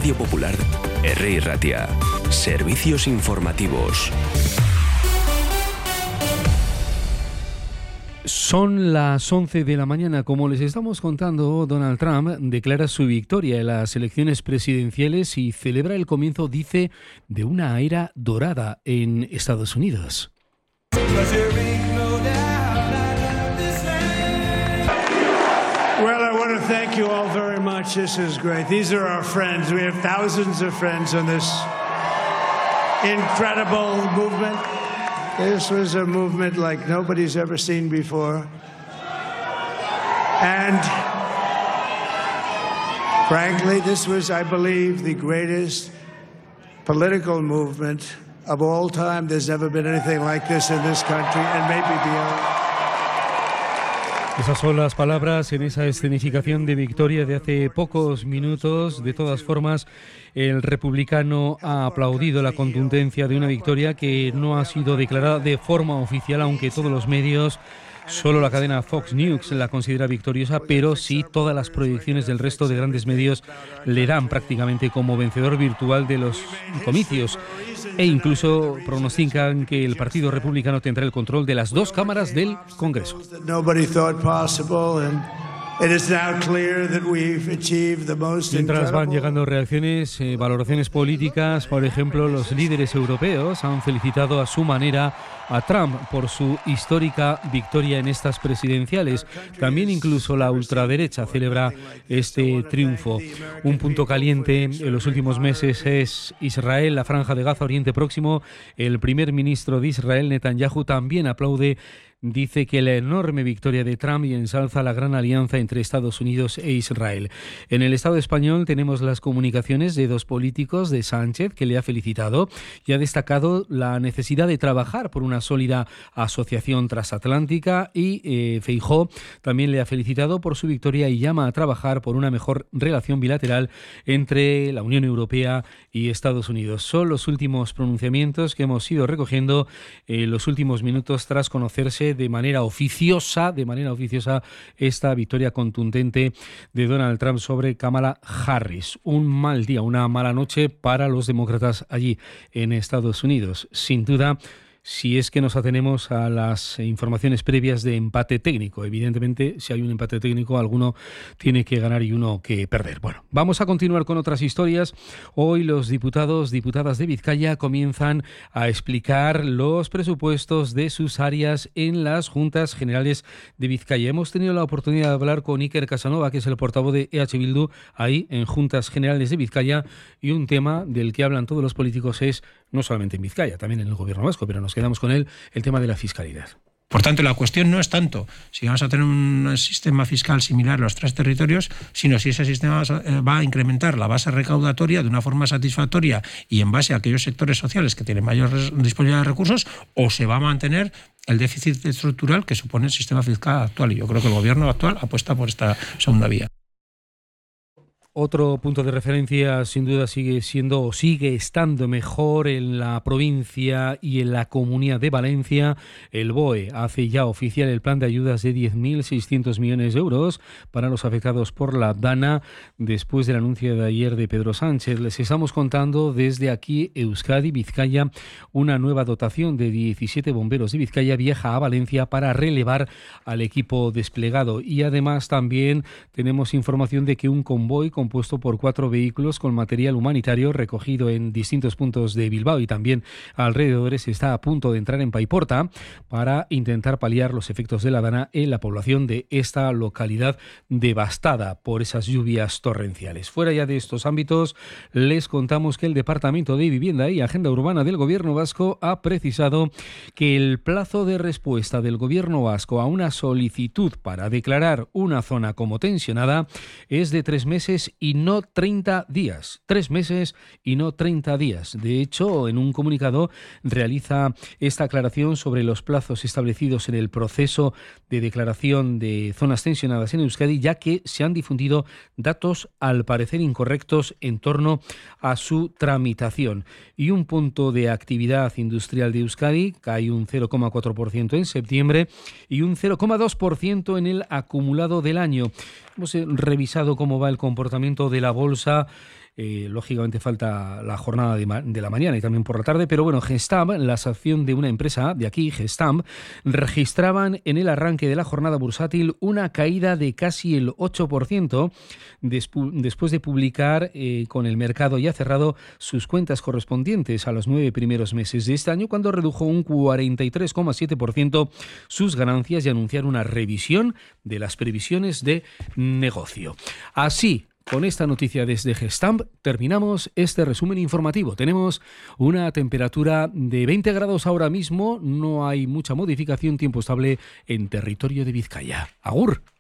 Radio Popular, R. Ratia. Servicios informativos. Son las 11 de la mañana. Como les estamos contando, Donald Trump declara su victoria en las elecciones presidenciales y celebra el comienzo, dice, de una era dorada en Estados Unidos. Well, I want to thank you all very much. This is great. These are our friends. We have thousands of friends on this incredible movement. This was a movement like nobody's ever seen before. And frankly, this was, I believe, the greatest political movement of all time. There's never been anything like this in this country and maybe beyond. Esas son las palabras en esa escenificación de victoria de hace pocos minutos. De todas formas, el republicano ha aplaudido la contundencia de una victoria que no ha sido declarada de forma oficial, aunque todos los medios, solo la cadena Fox News la considera victoriosa, pero sí todas las proyecciones del resto de grandes medios le dan prácticamente como vencedor virtual de los comicios. E incluso pronostican que el Partido Republicano tendrá el control de las dos cámaras del Congreso. Mientras van llegando reacciones, valoraciones políticas, por ejemplo, los líderes europeos han felicitado a su manera a Trump por su histórica victoria en estas presidenciales. También incluso la ultraderecha celebra este triunfo. Un punto caliente en los últimos meses es Israel, la Franja de Gaza, Oriente Próximo. El primer ministro de Israel, Netanyahu, también aplaude. Dice que la enorme victoria de Trump y ensalza la gran alianza entre Estados Unidos e Israel. En el Estado español tenemos las comunicaciones de dos políticos, de Sánchez, que le ha felicitado y ha destacado la necesidad de trabajar por una sólida asociación transatlántica, y Feijóo también le ha felicitado por su victoria y llama a trabajar por una mejor relación bilateral entre la Unión Europea y Estados Unidos. Son los últimos pronunciamientos que hemos ido recogiendo en los últimos minutos tras conocerse de manera oficiosa esta victoria contundente de Donald Trump sobre Kamala Harris. Un mal día, una mala noche para los demócratas allí en Estados Unidos. Sin duda, si es que nos atenemos a las informaciones previas de empate técnico. Evidentemente, si hay un empate técnico, alguno tiene que ganar y uno que perder. Bueno, vamos a continuar con otras historias. Hoy los diputados, diputadas de Vizcaya comienzan a explicar los presupuestos de sus áreas en las Juntas Generales de Vizcaya. Hemos tenido la oportunidad de hablar con Iker Casanova, que es el portavoz de EH Bildu, ahí en Juntas Generales de Vizcaya, y un tema del que hablan todos los políticos es, no solamente en Vizcaya, también en el gobierno vasco, pero nos quedamos con él, el tema de la fiscalidad. Por tanto, la cuestión no es tanto si vamos a tener un sistema fiscal similar a los tres territorios, sino si ese sistema va a incrementar la base recaudatoria de una forma satisfactoria y en base a aquellos sectores sociales que tienen mayor disponibilidad de recursos, o se va a mantener el déficit estructural que supone el sistema fiscal actual. Y yo creo que el gobierno actual apuesta por esta segunda vía. Otro punto de referencia, sin duda, sigue estando mejor en la provincia y en la Comunidad de Valencia. El BOE hace ya oficial el plan de ayudas de 10.600 millones de euros para los afectados por la DANA, después del anuncio de ayer de Pedro Sánchez. Les estamos contando desde aquí, Euskadi, Vizcaya, una nueva dotación de 17 bomberos de Vizcaya viaja a Valencia para relevar al equipo desplegado. Y además también tenemos información de que un convoy compuesto por 4 vehículos con material humanitario recogido en distintos puntos de Bilbao y también alrededores está a punto de entrar en Paiporta para intentar paliar los efectos de la DANA en la población de esta localidad devastada por esas lluvias torrenciales. Fuera ya de estos ámbitos, les contamos que el Departamento de Vivienda y Agenda Urbana del Gobierno Vasco ha precisado que el plazo de respuesta del Gobierno Vasco a una solicitud para declarar una zona como tensionada es de 3 meses y no 30 días. 3 meses y no 30 días. De hecho, en un comunicado realiza esta aclaración sobre los plazos establecidos en el proceso de declaración de zonas tensionadas en Euskadi, ya que se han difundido datos al parecer incorrectos en torno a su tramitación. Y un punto de actividad industrial de Euskadi cae un 0,4% en septiembre y un 0,2% en el acumulado del año. Hemos revisado cómo va el comportamiento de la bolsa Lógicamente falta la jornada de la mañana y también por la tarde, pero bueno, Gestamp, la asociación de una empresa de aquí, Gestamp, registraban en el arranque de la jornada bursátil una caída de casi el 8% después de publicar con el mercado ya cerrado sus cuentas correspondientes a los 9 primeros meses de este año, cuando redujo un 43,7% sus ganancias y anunciar una revisión de las previsiones de negocio. Así, con esta noticia desde Gestamp terminamos este resumen informativo. Tenemos una temperatura de 20 grados ahora mismo, no hay mucha modificación, tiempo estable en territorio de Vizcaya. Agur.